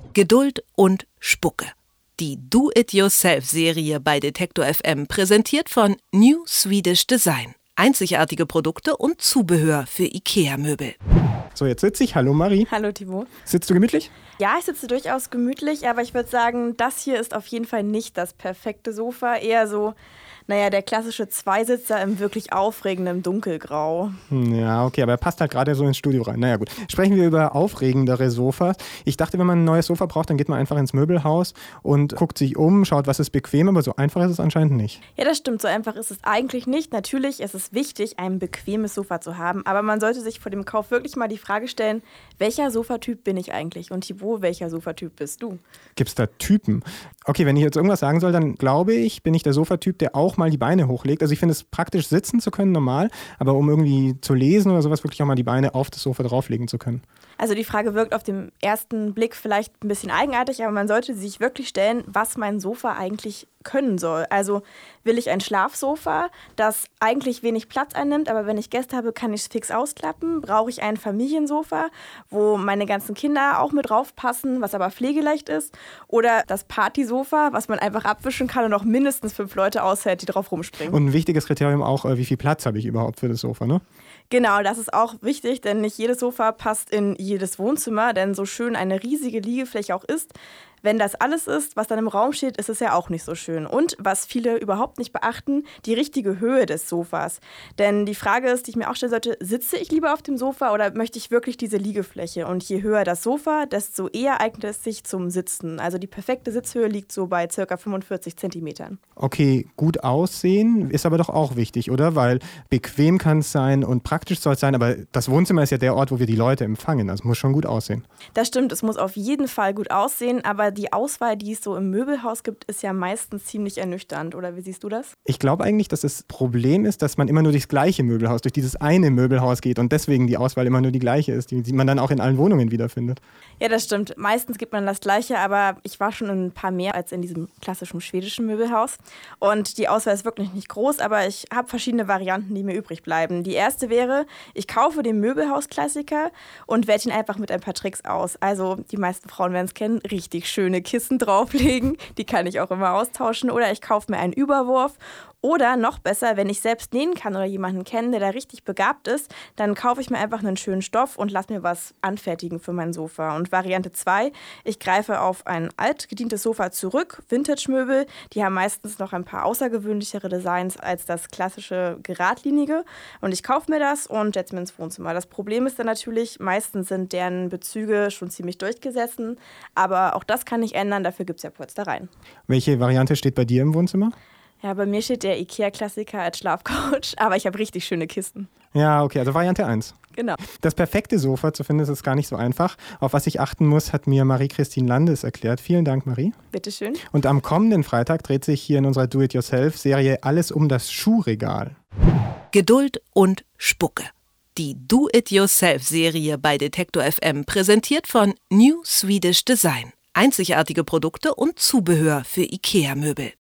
Geduld und Spucke. Die Do-It-Yourself-Serie bei Detektor FM, präsentiert von New Swedish Design. Einzigartige Produkte und Zubehör für IKEA-Möbel. So, jetzt sitze ich. Hallo Marie. Hallo Thibaut. Sitzt du gemütlich? Ja, ich sitze durchaus gemütlich, aber ich würde sagen, das hier ist auf jeden Fall nicht das perfekte Sofa. Eher so, der klassische Zweisitzer im wirklich aufregenden Dunkelgrau. Ja, okay, aber er passt halt gerade so ins Studio rein. Naja, gut. Sprechen wir über aufregendere Sofas. Ich dachte, wenn man ein neues Sofa braucht, dann geht man einfach ins Möbelhaus und guckt sich um, schaut, was ist bequem, aber so einfach ist es anscheinend nicht. Ja, das stimmt. So einfach ist es eigentlich nicht. Natürlich ist es wichtig, ein bequemes Sofa zu haben, aber man sollte sich vor dem Kauf wirklich mal die Frage stellen, welcher Sofatyp bin ich eigentlich? Und Thibaut, welcher Sofatyp bist du? Gibt es da Typen? Okay, wenn ich jetzt irgendwas sagen soll, dann glaube ich, bin ich der Sofatyp, der auch mal die Beine hochlegt. Also ich finde es praktisch, sitzen zu können, normal, aber um irgendwie zu lesen oder sowas, wirklich auch mal die Beine auf das Sofa drauflegen zu können. Also die Frage wirkt auf den ersten Blick vielleicht ein bisschen eigenartig, aber man sollte sich wirklich stellen, was mein Sofa eigentlich können soll. Also will ich ein Schlafsofa, das eigentlich wenig Platz einnimmt, aber wenn ich Gäste habe, kann ich es fix ausklappen? Brauche ich ein Familiensofa, wo meine ganzen Kinder auch mit draufpassen, was aber pflegeleicht ist? Oder das Partysofa, was man einfach abwischen kann und auch mindestens 5 Leute aushält, die drauf rumspringen? Und ein wichtiges Kriterium auch, wie viel Platz habe ich überhaupt für das Sofa, ne? Genau, das ist auch wichtig, denn nicht jedes Sofa passt in jedes Wohnzimmer, denn so schön eine riesige Liegefläche auch ist, wenn das alles ist, was dann im Raum steht, ist es ja auch nicht so schön. Und was viele überhaupt nicht beachten, die richtige Höhe des Sofas. Denn die Frage ist, die ich mir auch stellen sollte, sitze ich lieber auf dem Sofa oder möchte ich wirklich diese Liegefläche? Und je höher das Sofa, desto eher eignet es sich zum Sitzen. Also die perfekte Sitzhöhe liegt so bei ca. 45 Zentimetern. Okay, gut aussehen ist aber doch auch wichtig, oder? Weil bequem kann es sein und praktisch soll es sein, aber das Wohnzimmer ist ja der Ort, wo wir die Leute empfangen. Das muss schon gut aussehen. Das stimmt, es muss auf jeden Fall gut aussehen, aber die Auswahl, die es so im Möbelhaus gibt, ist ja meistens ziemlich ernüchternd, oder wie siehst du das? Ich glaube eigentlich, dass das Problem ist, dass man immer nur durchs gleiche Möbelhaus, durch dieses eine Möbelhaus geht und deswegen die Auswahl immer nur die gleiche ist, die man dann auch in allen Wohnungen wiederfindet. Ja, das stimmt. Meistens gibt man das Gleiche, aber ich war schon in ein paar mehr als in diesem klassischen schwedischen Möbelhaus. Und die Auswahl ist wirklich nicht groß, aber ich habe verschiedene Varianten, die mir übrig bleiben. Die erste wäre, ich kaufe den Möbelhaus-Klassiker und werte ihn einfach mit ein paar Tricks aus. Also die meisten Frauen werden es kennen, richtig schöne Kissen drauflegen. Die kann ich auch immer austauschen. Oder ich kaufe mir einen Überwurf. Oder noch besser, wenn ich selbst nähen kann oder jemanden kenne, der da richtig begabt ist, dann kaufe ich mir einfach einen schönen Stoff und lasse mir was anfertigen für mein Sofa. Und Variante 2, ich greife auf ein altgedientes Sofa zurück, Vintage-Möbel, die haben meistens noch ein paar außergewöhnlichere Designs als das klassische geradlinige. Und ich kaufe mir das und setze mir ins Wohnzimmer. Das Problem ist dann natürlich, meistens sind deren Bezüge schon ziemlich durchgesessen, aber auch das kann ich ändern, dafür gibt es ja Polstereien. Welche Variante steht bei dir im Wohnzimmer? Ja, bei mir steht der IKEA-Klassiker als Schlafcouch, aber ich habe richtig schöne Kisten. Ja, okay, also Variante 1. Genau. Das perfekte Sofa zu finden, ist gar nicht so einfach. Auf was ich achten muss, hat mir Marie-Christine Landes erklärt. Vielen Dank, Marie. Bitteschön. Und am kommenden Freitag dreht sich hier in unserer Do-It-Yourself-Serie alles um das Schuhregal. Geduld und Spucke. Die Do-It-Yourself-Serie bei Detektor FM, präsentiert von New Swedish Design. Einzigartige Produkte und Zubehör für IKEA-Möbel.